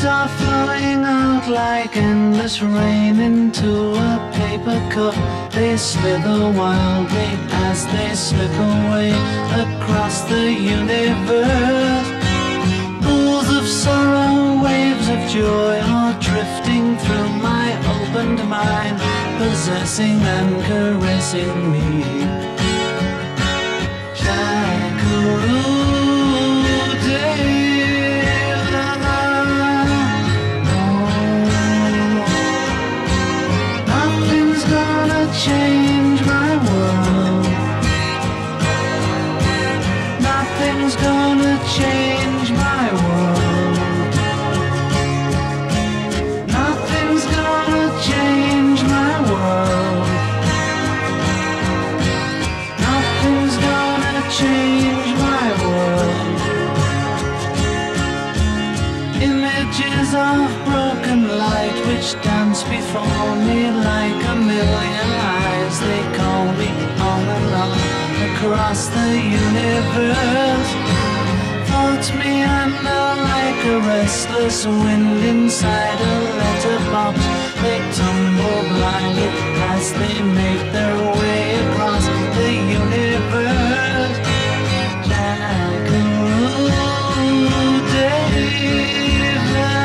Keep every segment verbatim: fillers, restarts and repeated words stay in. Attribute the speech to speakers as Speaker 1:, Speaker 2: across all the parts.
Speaker 1: are flowing out like endless rain into a paper cup. They slither wildly as they slip away across the universe. Pools of sorrow, waves of joy are drifting through my opened mind, possessing and caressing me. Change my world. Nothing's gonna change my world. Nothing's gonna change my world. Nothing's gonna change my world. Images of broken light which dance before me like a million eyes. They call me on and on across the universe. Float me under like a restless wind inside a letterbox. They tumble blindly as they make their way across the universe. Jackaroo Dave.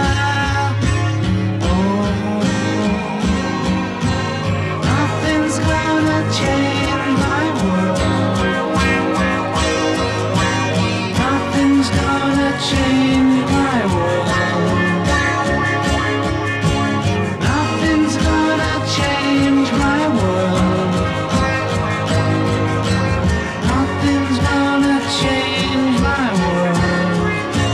Speaker 1: Change my world. Nothing's gonna change my world. Nothing's gonna change my world. Nothing's gonna change my world.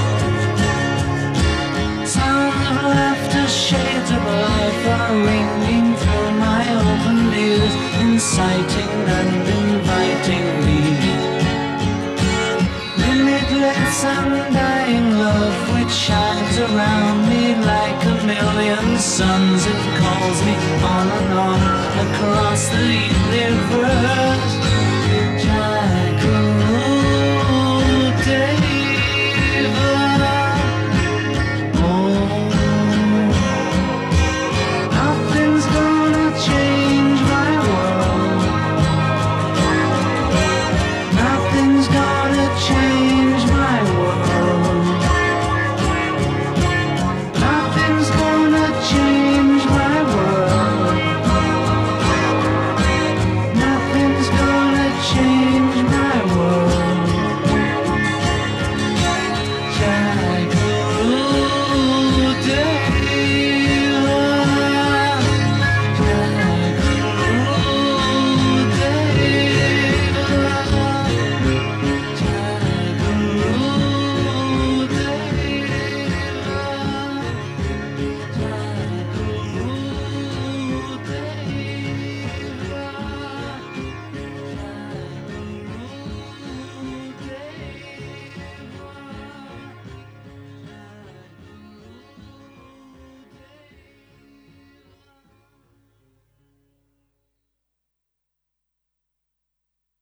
Speaker 1: Sounds of laughter, shades of life are ringing through my open ears, inciting and inviting me. Limitless undying love which shines around me like a million suns. It calls me on and on across the universe.